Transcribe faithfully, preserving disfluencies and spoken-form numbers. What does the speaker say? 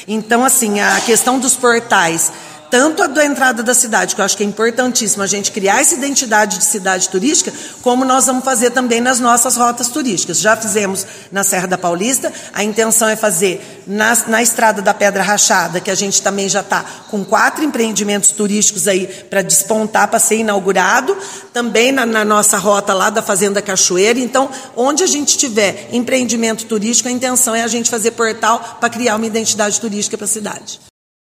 Então, assim, a questão dos portais, tanto a da entrada da cidade, que eu acho que é importantíssimo a gente criar essa identidade de cidade turística, como nós vamos fazer também nas nossas rotas turísticas. Já fizemos na Serra da Paulista, a intenção é fazer na, na Estrada da Pedra Rachada, que a gente também já está com quatro empreendimentos turísticos aí para despontar, para ser inaugurado, também na, na nossa rota lá da Fazenda Cachoeira. Então, onde a gente tiver empreendimento turístico, a intenção é a gente fazer portal para criar uma identidade turística para a cidade.